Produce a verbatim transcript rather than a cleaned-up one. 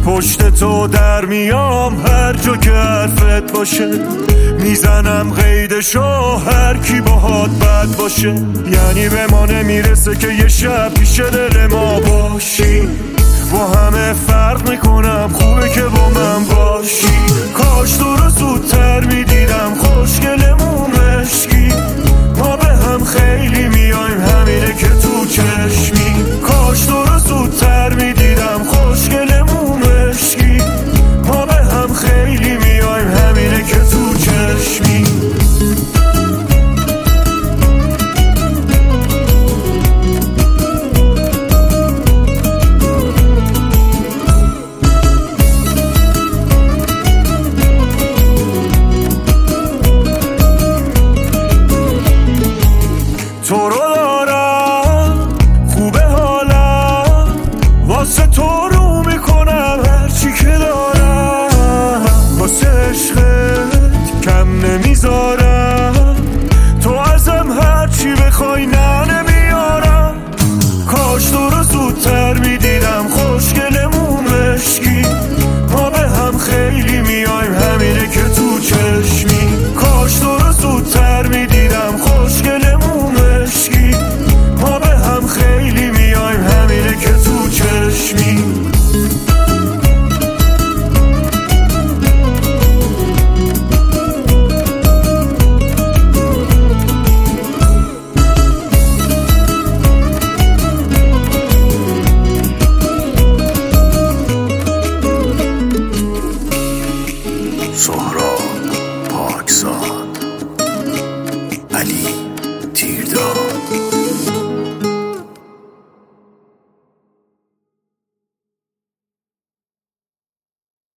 پشت تو در میام هر جا که حرفت باشه، میزنم قیدشو هر کی باهات بد باشه. یعنی به ما نمیرسه که یه شب پیش دل ما باشی، با همه فرق میکنم خوبه که با من باشی. کاش تو رو زودتر میدیدم خوشگلمون مشکی، ما به هم خیلی میایم همینه که تو چشمی. کاش تو رو زودتر میدیدم خوشگلمون مشکی، ما به هم خیلی میایم همینه که تو چشمی. تو رو دارم خوبه حالم، واسه تو رو میکنم هرچی که دارم، واسه عشقت کم نمیذارم، تو ازم هرچی بخوای نه نمیارم. کاش تو رو زودتر میدیدم خوشگلمون مشکی، ما به هم خیلی میایم همینه که تو چشمی. کاش تو رو زودتر میدیدم خوشگلمون مشکی، ما به هم خیلی میایم همینه که تو چشمی. سهراب پاکزاد علی